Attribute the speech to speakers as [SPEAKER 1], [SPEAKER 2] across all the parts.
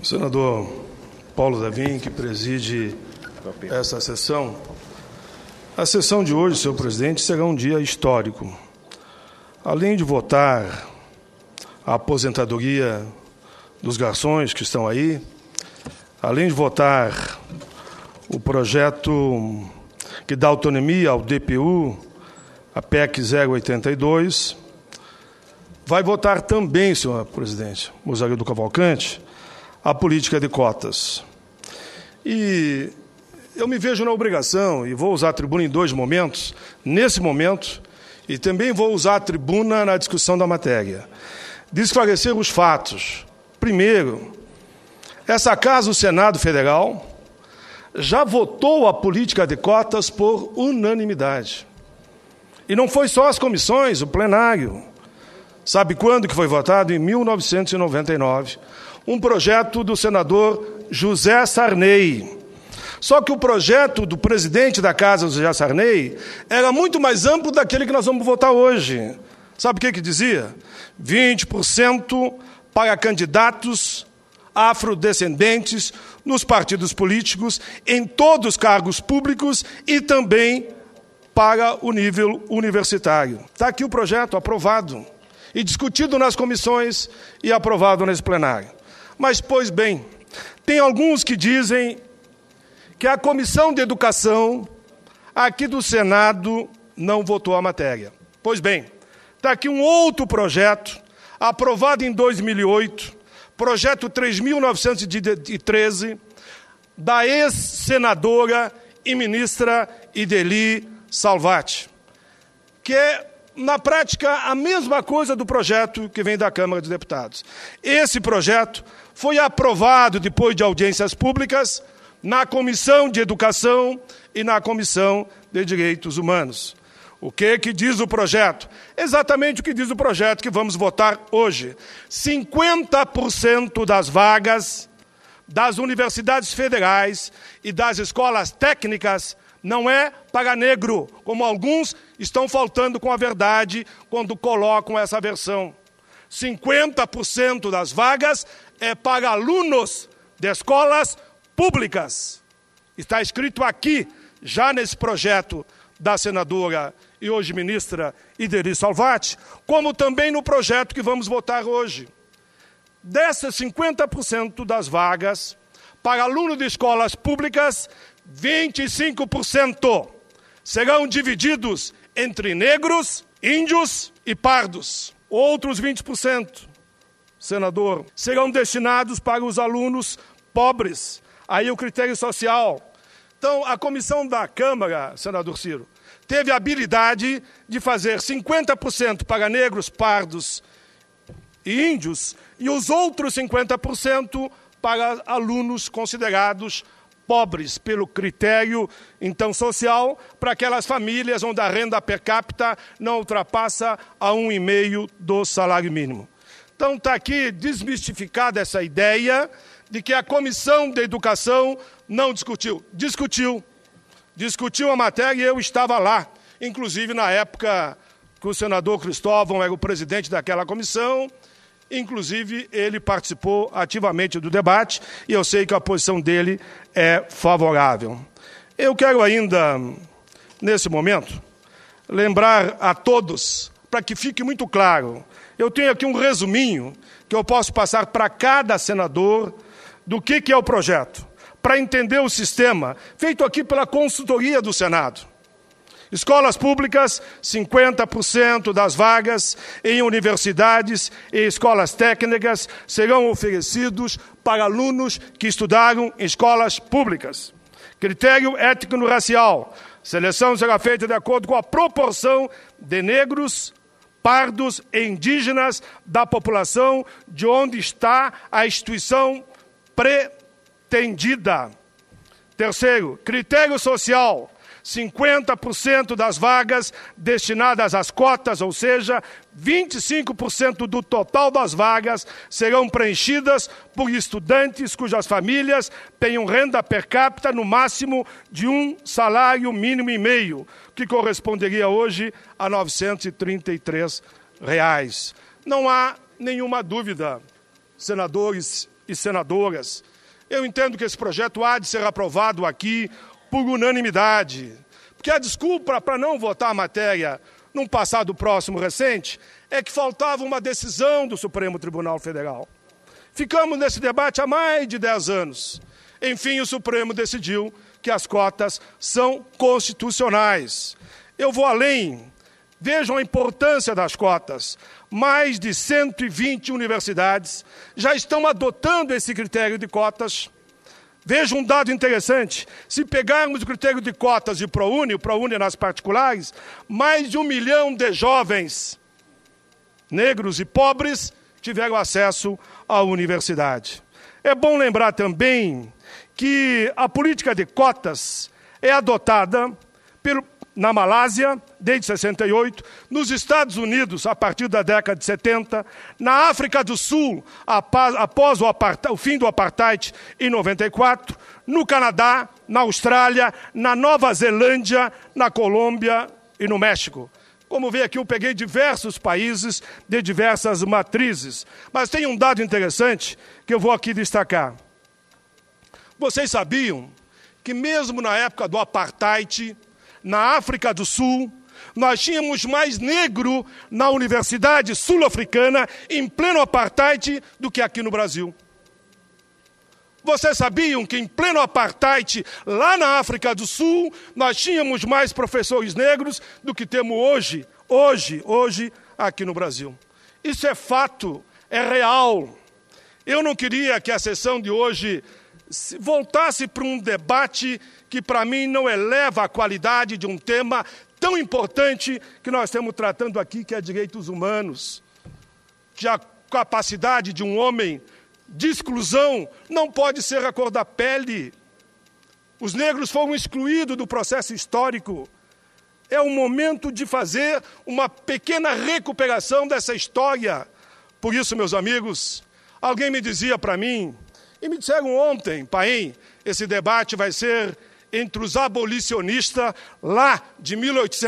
[SPEAKER 1] Senador Paulo Davim, que preside essa sessão. A sessão de hoje, senhor presidente, será um dia histórico. Além de votar a aposentadoria dos garçons que estão aí, além de votar o projeto que dá autonomia ao DPU, a PEC 082, vai votar também, senhor presidente, Mozarino Cavalcante, a política de cotas. E eu me vejo na obrigação, e vou usar a tribuna em dois momentos, nesse momento, e também vou usar a tribuna na discussão da matéria, de esclarecer os fatos. Primeiro, essa casa, o Senado Federal, já votou a política de cotas por unanimidade. E não foi só as comissões, o plenário. Sabe quando que foi votado? Em 1999. Um projeto do senador José Sarney. Só que o projeto do presidente da Casa, José Sarney, era muito mais amplo daquele que nós vamos votar hoje. Sabe o que dizia? 20% para candidatos afrodescendentes nos partidos políticos, em todos os cargos públicos e também para o nível universitário. Está aqui o projeto aprovado e discutido nas comissões e aprovado nesse plenário. Mas, pois bem, tem alguns que dizem que a Comissão de Educação aqui do Senado não votou a matéria. Pois bem, está aqui um outro projeto, aprovado em 2008, projeto 3.913, da ex-senadora e ministra Idely Salvati, que é, na prática, a mesma coisa do projeto que vem da Câmara dos Deputados. Esse projeto foi aprovado depois de audiências públicas na Comissão de Educação e na Comissão de Direitos Humanos. O que diz o projeto? Exatamente o que diz o projeto que vamos votar hoje. 50% das vagas das universidades federais e das escolas técnicas não é para negro, como alguns estão faltando com a verdade quando colocam essa versão. 50% das vagas é para alunos de escolas públicas. Está escrito aqui, já nesse projeto da senadora e hoje ministra Idely Salvati, como também no projeto que vamos votar hoje. Dessas 50% das vagas, para alunos de escolas públicas, 25% serão divididos entre negros, índios e pardos. Outros 20%, senador, serão destinados para os alunos pobres. Aí o critério social. Então, a comissão da Câmara, senador Ciro, teve a habilidade de fazer 50% para negros, pardos e índios e os outros 50% para alunos considerados pobres, pelo critério, então, social, para aquelas famílias onde a renda per capita não ultrapassa a 1,5 do salário mínimo. Então, está aqui desmistificada essa ideia de que a Comissão de Educação não discutiu. Discutiu a matéria e eu estava lá, inclusive na época que o senador Cristóvão era o presidente daquela comissão, inclusive ele participou ativamente do debate e eu sei que a posição dele é favorável. Eu quero ainda, nesse momento, lembrar a todos, para que fique muito claro, eu tenho aqui um resuminho que eu posso passar para cada senador do que é o projeto, para entender o sistema, feito aqui pela consultoria do Senado. Escolas públicas, 50% das vagas em universidades e escolas técnicas serão oferecidos para alunos que estudaram em escolas públicas. Critério étnico-racial. Seleção será feita de acordo com a proporção de negros, pardos e indígenas da população de onde está a instituição pretendida. Terceiro, critério social. 50% das vagas destinadas às cotas, ou seja, 25% do total das vagas serão preenchidas por estudantes cujas famílias tenham renda per capita no máximo de um salário mínimo e meio, que corresponderia hoje a R$ 933. Não há nenhuma dúvida, senadores e senadoras. Eu entendo que esse projeto há de ser aprovado aqui por unanimidade, porque a desculpa para não votar a matéria num passado próximo recente é que faltava uma decisão do Supremo Tribunal Federal. Ficamos nesse debate há mais de 10 anos. Enfim, o Supremo decidiu que as cotas são constitucionais. Eu vou além. Vejam a importância das cotas. Mais de 120 universidades já estão adotando esse critério de cotas. Veja um dado interessante. Se pegarmos o critério de cotas de ProUni, o ProUni nas particulares, mais de 1 milhão de jovens negros e pobres tiveram acesso à universidade. É bom lembrar também que a política de cotas é adotada na Malásia, desde 68, nos Estados Unidos, a partir da década de 70, na África do Sul, após o fim do apartheid, em 94, no Canadá, na Austrália, na Nova Zelândia, na Colômbia e no México. Como vê aqui, eu peguei diversos países de diversas matrizes, mas tem um dado interessante que eu vou aqui destacar. Vocês sabiam que mesmo na época do apartheid, na África do Sul, nós tínhamos mais negro na Universidade Sul-Africana, em pleno apartheid, do que aqui no Brasil? Vocês sabiam que em pleno apartheid, lá na África do Sul, nós tínhamos mais professores negros do que temos hoje aqui no Brasil? Isso é fato, é real. Eu não queria que a sessão de hoje voltasse para um debate que, para mim, não eleva a qualidade de um tema tão importante que nós estamos tratando aqui, que é direitos humanos. Que a capacidade de um homem de exclusão não pode ser a cor da pele. Os negros foram excluídos do processo histórico. É o momento de fazer uma pequena recuperação dessa história. Por isso, meus amigos, alguém me dizia para mim, e me disseram ontem, Paim, esse debate vai ser entre os abolicionistas lá de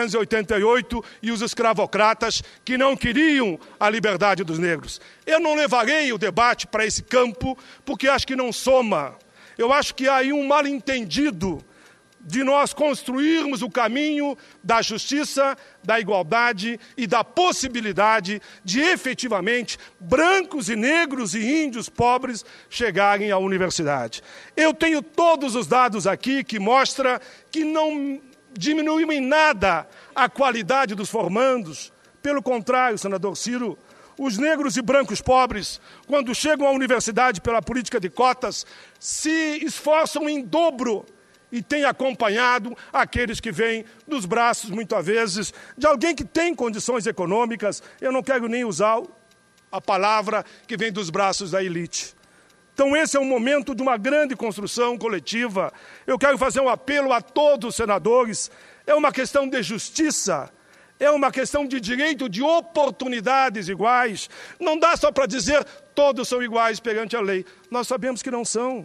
[SPEAKER 1] 1888 e os escravocratas que não queriam a liberdade dos negros. Eu não levarei o debate para esse campo porque acho que não soma. Eu acho que há aí um mal-entendido de nós construirmos o caminho da justiça, da igualdade e da possibilidade de, efetivamente, brancos e negros e índios pobres chegarem à universidade. Eu tenho todos os dados aqui que mostram que não diminuiu em nada a qualidade dos formandos. Pelo contrário, senador Ciro, os negros e brancos pobres, quando chegam à universidade pela política de cotas, se esforçam em dobro e tem acompanhado aqueles que vêm dos braços, muitas vezes, de alguém que tem condições econômicas. Eu não quero nem usar a palavra que vem dos braços da elite. Então, esse é um momento de uma grande construção coletiva. Eu quero fazer um apelo a todos os senadores. É uma questão de justiça, é uma questão de direito, de oportunidades iguais. Não dá só para dizer todos são iguais perante a lei. Nós sabemos que não são.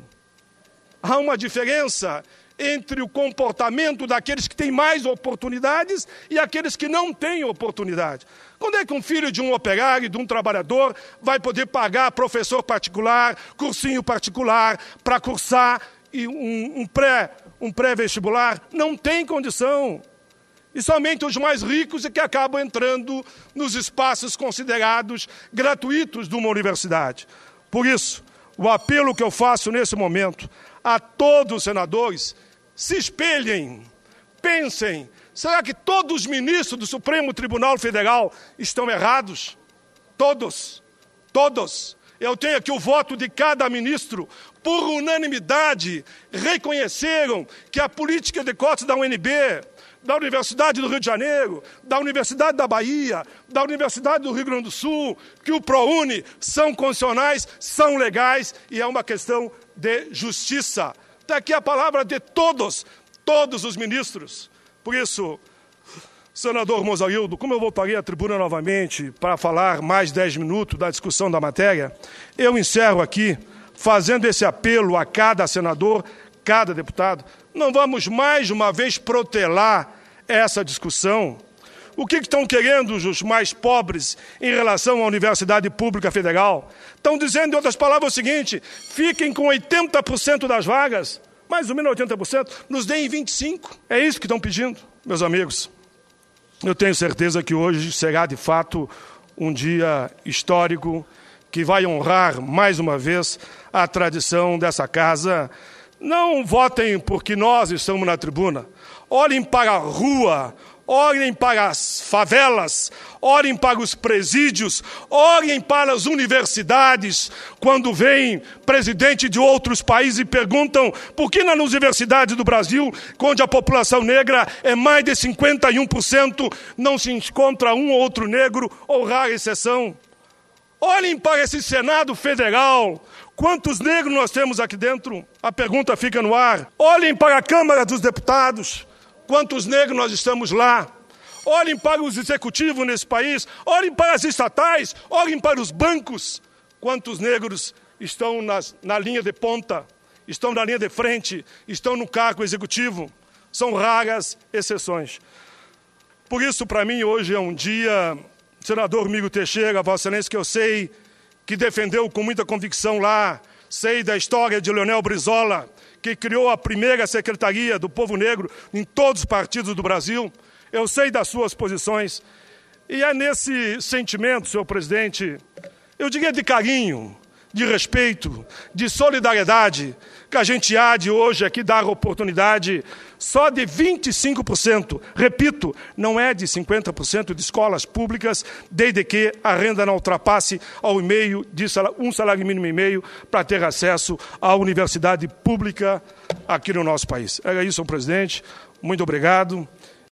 [SPEAKER 1] Há uma diferença entre o comportamento daqueles que têm mais oportunidades e aqueles que não têm oportunidade. Quando é que um filho de um operário, de um trabalhador, vai poder pagar professor particular, cursinho particular, para cursar um pré-vestibular? Não tem condição. E somente os mais ricos é que acabam entrando nos espaços considerados gratuitos de uma universidade. Por isso, o apelo que eu faço nesse momento a todos os senadores: se espelhem, pensem, será que todos os ministros do Supremo Tribunal Federal estão errados? Todos, todos. Eu tenho aqui o voto de cada ministro. Por unanimidade, reconheceram que a política de cotas da UNB, da Universidade do Rio de Janeiro, da Universidade da Bahia, da Universidade do Rio Grande do Sul, que o ProUni são constitucionais, são legais e é uma questão de justiça. Está aqui a palavra de todos os ministros. Por isso, senador Mozarildo, como eu voltarei à tribuna novamente para falar mais 10 minutos da discussão da matéria, eu encerro aqui fazendo esse apelo a cada senador, cada deputado. Não vamos mais uma vez protelar essa discussão, O que estão querendo os mais pobres em relação à Universidade Pública Federal? Estão dizendo, em outras palavras, o seguinte: fiquem com 80% das vagas, mais ou menos 80%, nos deem 25%. É isso que estão pedindo, meus amigos. Eu tenho certeza que hoje será, de fato, um dia histórico que vai honrar, mais uma vez, a tradição dessa casa. Não votem porque nós estamos na tribuna. Olhem para a rua, olhem para as favelas, olhem para os presídios, olhem para as universidades. Quando vem presidente de outros países e perguntam por que nas universidades do Brasil, onde a população negra é mais de 51%, não se encontra um ou outro negro, ou rara exceção. Olhem para esse Senado Federal. Quantos negros nós temos aqui dentro? A pergunta fica no ar. Olhem para a Câmara dos Deputados. Quantos negros nós estamos lá? Olhem para os executivos nesse país. Olhem para as estatais. Olhem para os bancos. Quantos negros estão na linha de ponta? Estão na linha de frente? Estão no cargo executivo? São raras exceções. Por isso, para mim, hoje é um dia... Senador Migo Teixeira, Vossa Excelência, que eu sei que defendeu com muita convicção lá, sei da história de Leonel Brizola, que criou a primeira Secretaria do Povo Negro em todos os partidos do Brasil. Eu sei das suas posições. E é nesse sentimento, senhor presidente, eu diria de carinho, de respeito, de solidariedade, que a gente há de hoje aqui dar oportunidade só de 25%, repito, não é de 50% de escolas públicas, desde que a renda não ultrapasse ao e-mail de um salário mínimo e meio para ter acesso à universidade pública aqui no nosso país. Era isso, senhor presidente. Muito obrigado.